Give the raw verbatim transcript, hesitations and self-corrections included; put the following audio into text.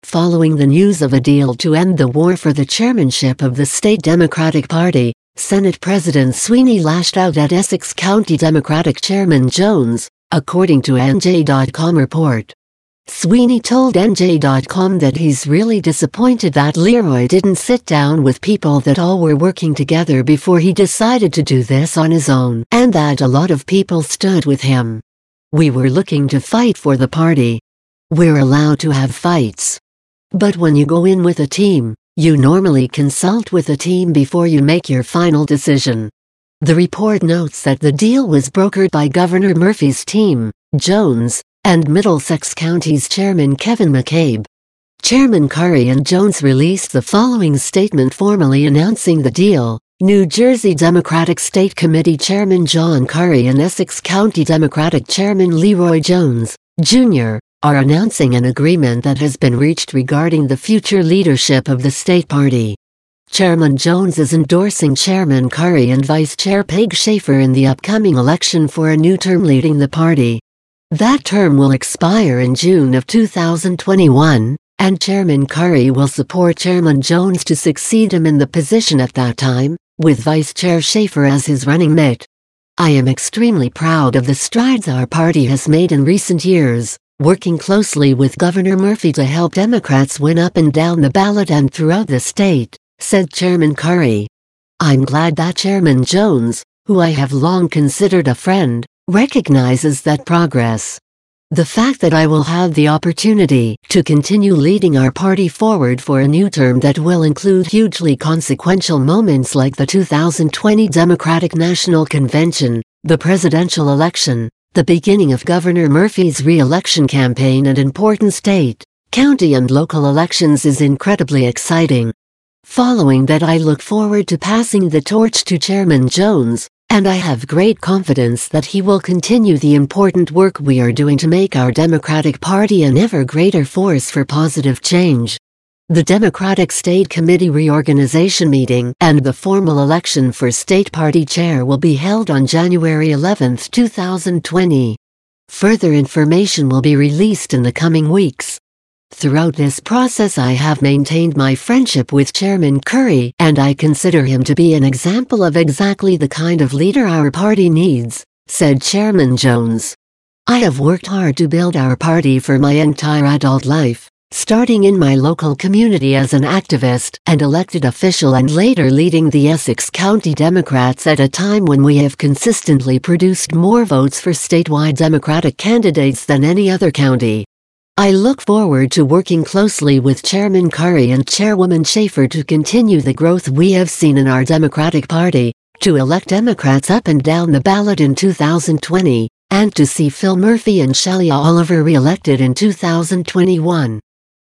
Following the news of a deal to end the war for the chairmanship of the state Democratic Party, Senate President Sweeney lashed out at Essex County Democratic Chairman Jones, according to N J dot com report. Sweeney told N J dot com that he's really disappointed that Leroy didn't sit down with people that all were working together before he decided to do this on his own, and that a lot of people stood with him. We were looking to fight for the party. We're allowed to have fights. But when you go in with a team, you normally consult with a team before you make your final decision. The report notes that the deal was brokered by Governor Murphy's team, Jones, and Middlesex County's Chairman Kevin McCabe. Chairman Curry and Jones released the following statement formally announcing the deal. New Jersey Democratic State Committee Chairman John Curry and Essex County Democratic Chairman Leroy Jones, Junior, are announcing an agreement that has been reached regarding the future leadership of the state party. Chairman Jones is endorsing Chairman Curry and Vice Chair Peg Schaefer in the upcoming election for a new term leading the party. That term will expire in June of two thousand twenty-one, and Chairman Curry will support Chairman Jones to succeed him in the position at that time, with Vice Chair Schaefer as his running mate. I am extremely proud of the strides our party has made in recent years, working closely with Governor Murphy to help Democrats win up and down the ballot and throughout the state, said Chairman Curry. I'm glad that Chairman Jones, who I have long considered a friend, recognizes that progress. The fact that I will have the opportunity to continue leading our party forward for a new term that will include hugely consequential moments like the two thousand twenty Democratic National Convention, the presidential election, the beginning of Governor Murphy's re-election campaign and important state, county and local elections is incredibly exciting. Following that, I look forward to passing the torch to Chairman Jones, and I have great confidence that he will continue the important work we are doing to make our Democratic Party an ever greater force for positive change. The Democratic State Committee reorganization meeting and the formal election for State Party Chair will be held on January eleventh two thousand twenty. Further information will be released in the coming weeks. Throughout this process I have maintained my friendship with Chairman Curry, and I consider him to be an example of exactly the kind of leader our party needs, said Chairman Jones. I have worked hard to build our party for my entire adult life, starting in my local community as an activist and elected official and later leading the Essex County Democrats at a time when we have consistently produced more votes for statewide Democratic candidates than any other county. I look forward to working closely with Chairman Curry and Chairwoman Schaefer to continue the growth we have seen in our Democratic Party, to elect Democrats up and down the ballot in two thousand twenty, and to see Phil Murphy and Shelia Oliver re-elected in two thousand twenty-one.